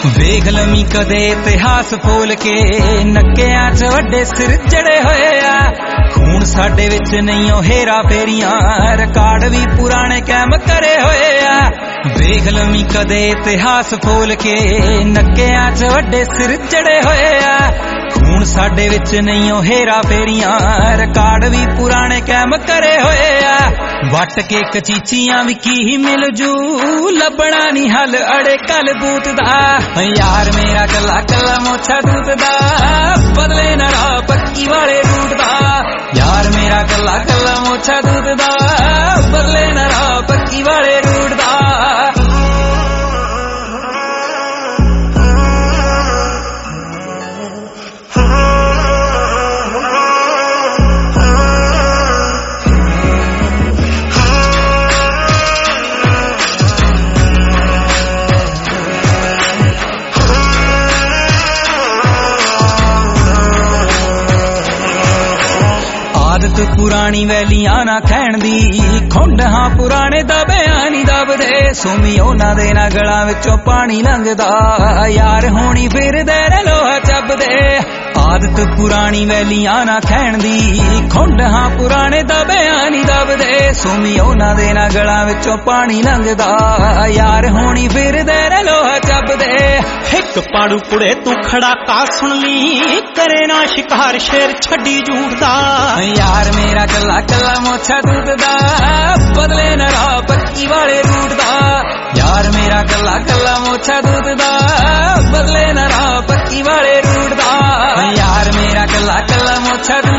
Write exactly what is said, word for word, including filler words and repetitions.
ਵੇਖ ਲਵੀਂ ਕਦੇ ਇਤਿਹਾਸ ਫੋਲ ਕੇ ਨੱਕਿਆਂ 'ਚ ਵੱਡੇ ਸਿਰ ਚੜੇ ਹੋਏ ਆ। ਖੂਨ ਸਾਡੇ ਵਿੱਚ ਨਹੀਂ ਉਹ ਹੇਰਾ ਫੇਰੀਆਂ, ਰਿਕਾਰਡ ਵੀ ਪੁਰਾਣੇ ਕਾਇਮ ਕਰੇ ਹੋਏ ਆ। ਵੇਖ ਲਵੀਂ ਕਦੇ ਇਤਿਹਾਸ ਫੋਲ ਕੇ ਨੱਕਿਆਂ 'ਚ ਵੱਡੇ ਸਿਰ ਚੜੇ ਹੋਏ ਆ। ਖੂਨ ਸਾਡੇ ਵਿੱਚ ਨਹੀਂ ਉਹ ਹੇਰਾ ਫੇਰੀਆਂ, ਰਿਕਾਰਡ ਵੀ ਪੁਰਾਣੇ ਕਾਇਮ ਕਰੇ ਹੋਏ ਆ। ਵੱਟ ਕੇ ਕਚੀਚੀਆਂ ਵੀ ਕੀ ਮਿਲ ਜੂ, ਲੱਭਣਾ ਨਹੀਂ ਹੱਲ ਅੜੇ ਕਲ ਬੂਤ ਦਾ। ਯਾਰ ਮੇਰਾ ਕੱਲਾ ਕੱਲਾ ਮੋਛਾ ਦੂਤ ਦਾ, ਬਦਲੇ ਨਾ ਰਾਹ ਪੱਕੀ ਵਾਲੇ ਰੂਟ ਦਾ। ਯਾਰ ਮੇਰਾ ਕੱਲਾ ਕੱਲਾ ਮੋਛਾ ਦੂਤ ਦਾ, ਬਦਲੇ ਨਾ ਰਾਹ ਪੱਕੀ ਵਾਲੇ ਰੂਟ ਦਾ। ਆਦਤ ਪੁਰਾਣੀ ਵੈਲੀਆਂ ਨਾ ਖੈਣ ਦੀ, ਖੁੰਡ ਹਾਂ ਪੁਰਾਣੇ ਦਬਿਆਂ ਨੀ ਦਬਦੇ। ਸੁਮੀ ਉਹਨਾਂ ਦੇ ਨਾ ਗਲਾਂ ਵਿੱਚੋਂ ਪਾਣੀ ਲੰਘਦਾ, ਯਾਰ ਹੋਣੀ ਫਿਰਦੇ ਨੇ ਲੋਹਾ ਚੱਬਦੇ। ਆਦਤ ਪੁਰਾਣੀ ਵੈਲੀਆਂ ਨਾ ਖੈਣ ਦੀ, ਖੁੰਡ ਹਾਂ ਪੁਰਾਣੇ ਦਬਿਆਂ ਨੀ ਦਬਦੇ। ਸੁਮੀ ਉਹਨਾਂ ਦੇ ਨਾ ਗਲਾਂ ਵਿੱਚੋਂ ਪਾਣੀ ਲੰਘਦਾ, ਯਾਰ ਹੋਣੀ ਫਿਰਦੇ ਨੇ ਲੋਹਾ ਚੱਬਦੇ। ਇੱਕ ਪਾੜੂ ਕੁੜੇ ਤੂੰ ਖੜਾਕਾ ਸੁਣ ਲਈ, ਕਰੇ ਨਾ ਸ਼ਿਕਾਰ ਸ਼ੇਰ ਛੱਡੀ ਝੂਠ ਦਾ। ਯਾਰ ਮੇਰਾ ਕੱਲਾ ਕੱਲਾ ਮੋਛਾ ਦੂਤ ਦਾ, ਬਦਲੇ ਨਾ ਰਾਹ ਪੱਕੀ ਵਾਲੇ ਰੂਟ ਦਾ। ਯਾਰ ਮੇਰਾ ਕੱਲਾ ਕੱਲਾ ਮੋਛਾ ਦੂਤ ਦਾ, ਬਦਲੇ ਨਾ ਰਾਹ ਪੱਕੀ ਵਾਲੇ ਰੂਟ ਦਾ। ਯਾਰ ਮੇਰਾ ਕੱਲਾ ਕੱਲਾ ਮੋਛਾ